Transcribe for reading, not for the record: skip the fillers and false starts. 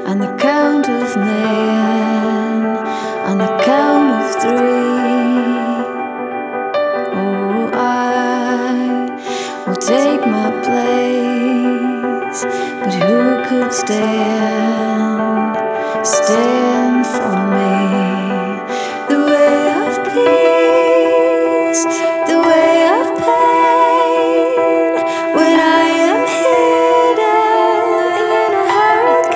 On the count of man, on the count of three, oh, I will take my place. But who could stand for me?